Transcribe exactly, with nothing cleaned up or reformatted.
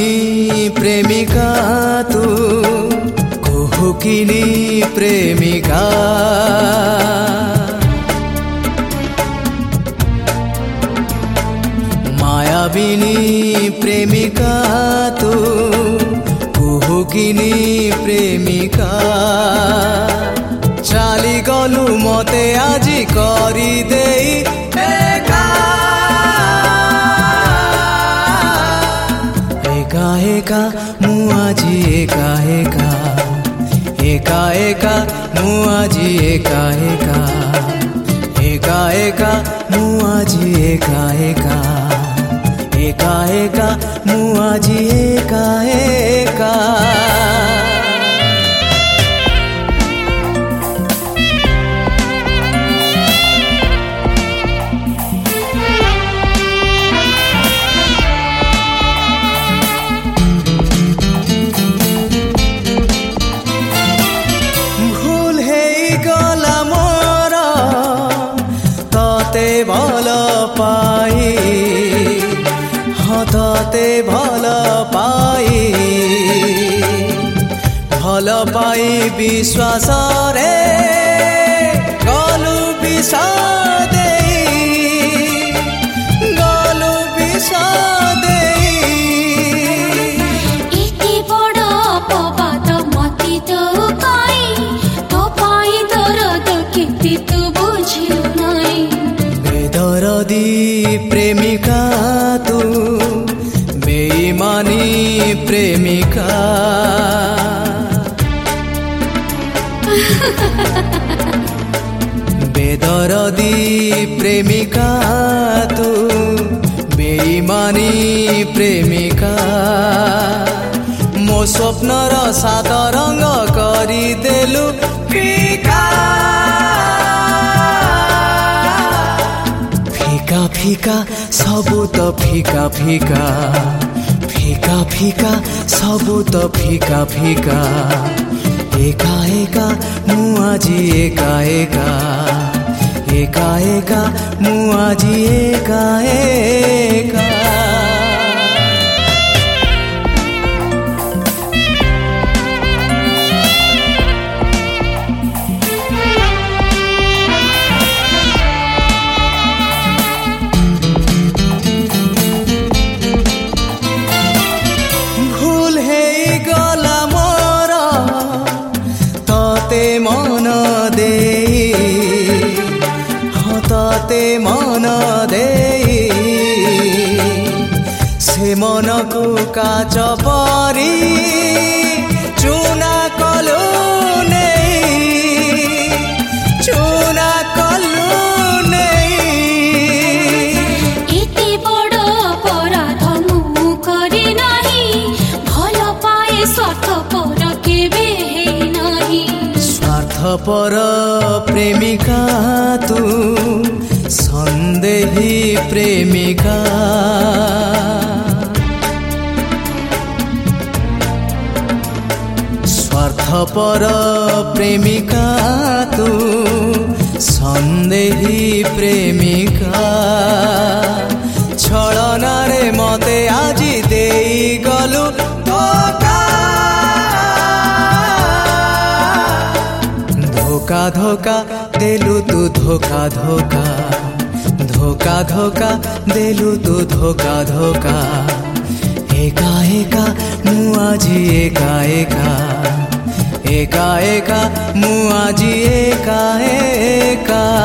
प्रेमिका तू कुहुकिनी प्रेमिका मायाबिनी प्रेमिका तू कुहुकिनी प्रेमिका चाली गलु मते आजी करी देई एका एका एका मु आजी एका एका एका एका मु आजी एका एका एका एका मु आजी एका एका एका एका मु आजी एका एका भल पाई हते भल पाई भल पाई विश्वास रे गलु विष देई गलु विष प्रेमिका तू बेईमानी प्रेमिका बेदरदी प्रेमिका तू बेईमानी प्रेमिका मो स्वप्नर सात रंग करी देलु फीका फीका फीका सबू तो फीका फीका फीका फीका सबू तो फीका फीका एका एका मु आजी एका एका एका एका मु आजी एका एका मन देई हते मन देई से मन को काच परी चुना कलु नहीं चुना कलु नहीं इति बड़ अपराध मु करी नाही भल पाए स्वार्थ पर केबे हे नाही पर प्रेमिका तू संदेही प्रेमिका स्वार्थपर प्रेमिका तू संदेही प्रेमिका छलनारे मते आजी देई गलु धोका धोका देलु तू धोका धोका धोका धोका देलु तू धोका धोका एका एका मु आजी एका एका एका एका मु आजी एका एका।